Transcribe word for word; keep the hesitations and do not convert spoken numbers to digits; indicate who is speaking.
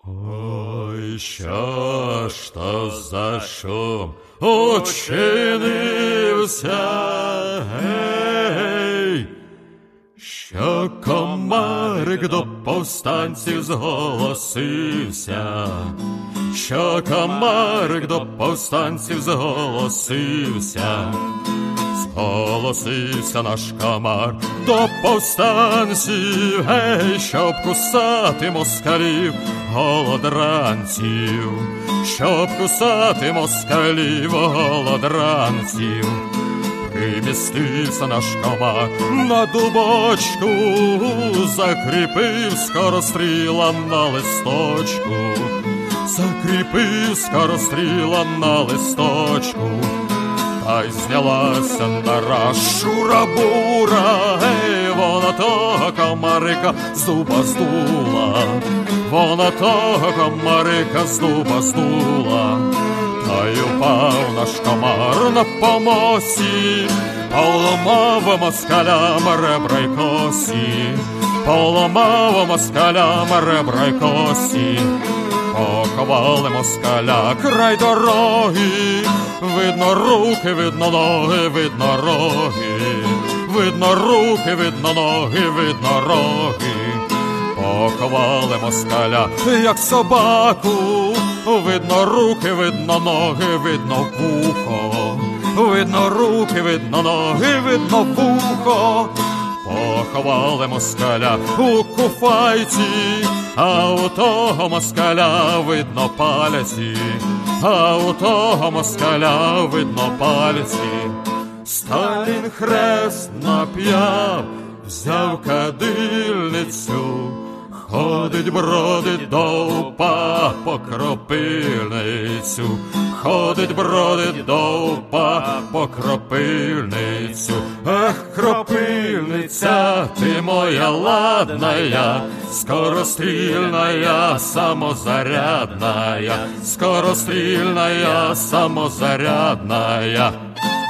Speaker 1: Ой, що ж то за шум учинився, гей, що комарик до повстанців зголосився, що комарик до повстанців зголосився. Зголосився наш комар до повстанців, гей, щоб кусати москалів, голодранців, щоб кусати москалів, голодранців. Примістився наш комар на дубочку, закріпив скоростріла на листочку, закріпив скоростріла на листочку. Та й знялася нараз шура-бура, гей, вона того комарика з дуба здула, вона того комарика з дуба здула. Та й упав наш комар на помосі, поламав москалям ребра й косі, поламав москалям ребра й косі. Поховали москаля край дороги, видно руки, видно ноги, видно роги, видно руки, видно ноги, видно роги. Поховали москаля, як собаку, видно руки, видно ноги, видно вухо, видно руки, видно ноги, видно вухо. Поховали москаля у куфайці, а у того москаля видно пальці, а у того москаля видно пальці. Сталін хрест нап'яв, взяв кадильницю, ходить, бродить до упа по кропильницю, ходить, бродить до упа по кропильницю. Ах, кропильниця, ти моя ладная, скорострільная, самозарядная, скорострільная, самозарядная.